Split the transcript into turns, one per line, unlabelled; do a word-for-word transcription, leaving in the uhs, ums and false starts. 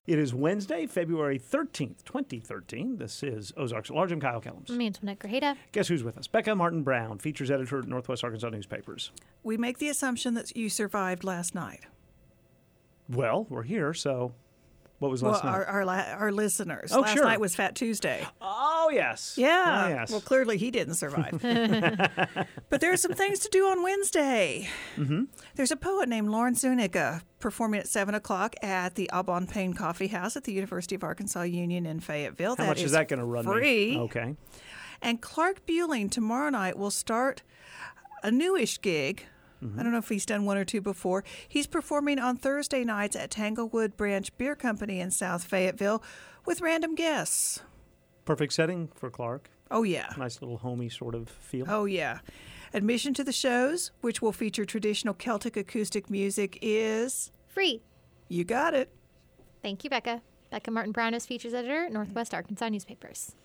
It is Wednesday, February thirteenth, twenty thirteen. This is Ozarks at Large. I'm Kyle Kellums.
I'm Antoinette Grajeda.
Guess who's with us? Becca Martin Brown, features editor at Northwest Arkansas Newspapers.
We make the assumption that you survived last night.
Well, we're here, so what was last
well,
night?
Our, our, our listeners.
Oh,
last
sure.
night was Fat Tuesday.
Oh, yes.
Yeah.
Oh, yes.
Well, clearly he didn't survive. But there are some things to do on Wednesday.
Mm-hmm.
There's a poet named Lauren Zuniga performing at seven o'clock at the Aubon Payne Coffee House at the University of Arkansas Union in Fayetteville.
How
that
much is,
is
that going to run
free.
me? Okay.
And Clark Buehling tomorrow night will start a newish gig.
Mm-hmm.
I don't know if he's done one or two before. He's performing on Thursday nights at Tanglewood Branch Beer Company in South Fayetteville with random guests.
Perfect setting for Clark.
Oh, yeah.
Nice little homey sort of feel.
Oh, yeah. Admission to the shows, which will feature traditional Celtic acoustic music, is
free.
You got it.
Thank you, Becca. Becca Martin Brown is features editor at Northwest Arkansas Newspapers.